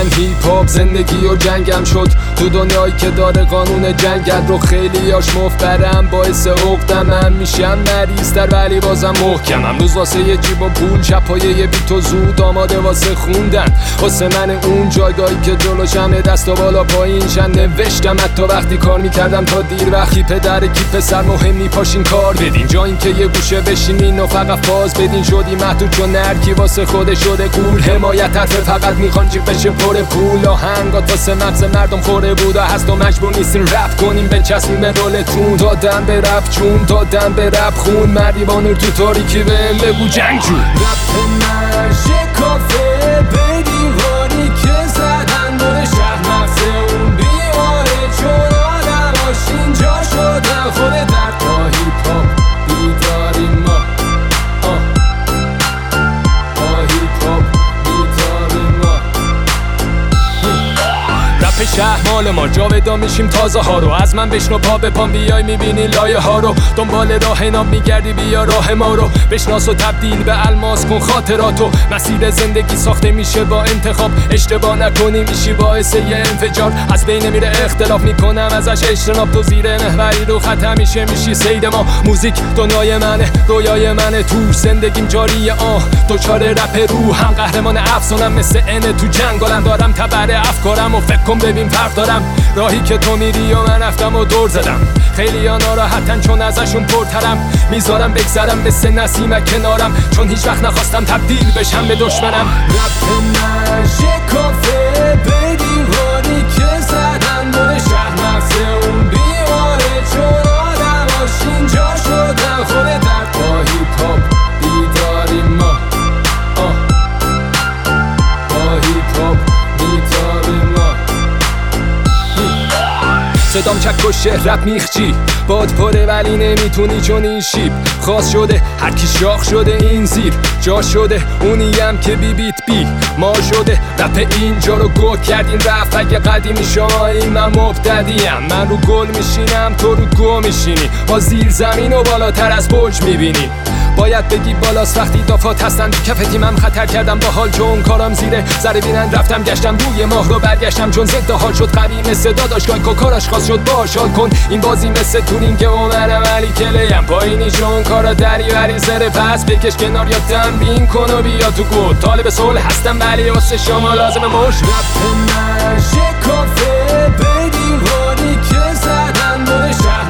من هیپ هاپ زندگی و جنگم شد تو دنیایی که داره قانون جنگل رو خیلیاش مفبرم باعث عقدمم میشم مریض‌تر ولی بازم محکمم روز واسه یه جیب و پول شب‌های یه بیت و زود آماده واسه خوندن واسه من اون جایگاهی که جلوشمه دست و بالا پایینشن نوشتم حتی وقتی کار میکردم تا دیر وقتی پدر کی پسر مهم نی پاشین کار بدین جا این که یه گوشه بشینین و فقط فاز بدین شدی محدود چون نرکی واسه خود شده گول حمایت حرف فقط میخوان جیب بشه پر پول آهنگات واسه مغز مردم خوره بود و هست و مجبور نیستین رپ کنیم بچسبیم به رولتون دادم به رپ چون دادم به رپ خون مردی با نور تو تاریکی بهم بگو جنگ جون رپ من شکافه به دیواری که زدن دور شهر مغز اون بیاره چون آدماش اینجا شدن خود در تا هیپ هاپ بیداریم ما با هیپ هاپ بیداریم ما رپ شهر مال ما جاودان میشیم تازه ها رو از من بشنو پا به پام بیای میبینی لایه ها رو دنبال راه ناب میگردی بیا راه ما رو بشناس و تبدیل به الماس کن خاطراتو مسیر زندگی ساخته میشه با انتخاب اشتباه نکنی میشی باعث یه انفجار از بین میره اختلاف میکنم ازش اجتناب تو زیر محوری رو خط همیشه میشی سید ما موزیک دنیای منه رویای منه توش زندگیم جاریه دوچار رپ روح هم قهرمان افسانم مثل انه تو جنگالم دارم تبر افکارم و فکر کن ببین فرق دارم راهی که تو میری و من رفتم و دور زدم خیلی ها ناراحتن چون ازشون پرترم میذارم بگذرم مثل نسیم کنارم چون هیچ وقت نخواستم تبدیل بشم به دشمنم رپ من شکافه به دیواری که زدن دور شهر مغز اون بیاره چون آدماش اینجا شدن خود در با هیپ هاپ بیداریم ما با هیپ هاپ بیداریم ما صدام چک و شهر رپ میخچی باد پره ولی نمیتونی چون این شیب خاص شده هر کی شاخ شده این زیر جا شده اونیم که بی بیت بی ما شده رپ اینجا رو گل کردین رفت اگه قدیمی شمایی من مبتدیم من رو گل میشینم تو رو گو میشینی با زیر زمین و بالاتر از برج میبینی باید بگی بالاست وقتی دافات هستن تو کف تیمم خطر کردم با حال چون کارم زیره ذره بینن رفتم گشتم روی ماه رو برگشتم چون ضد حال شد قوی مثل داداشگاه که کارش خاص شد باشال کن این بازی مثل تورین که اومدم ولی کلیم پایینی چون کارا دریوری سر پس بکش کنار یا تمرین کن و بیا تو گل طالب صلح هستم ولی واسه شما لازم مش رپ من شکافه به دیواری که زدن دور شهر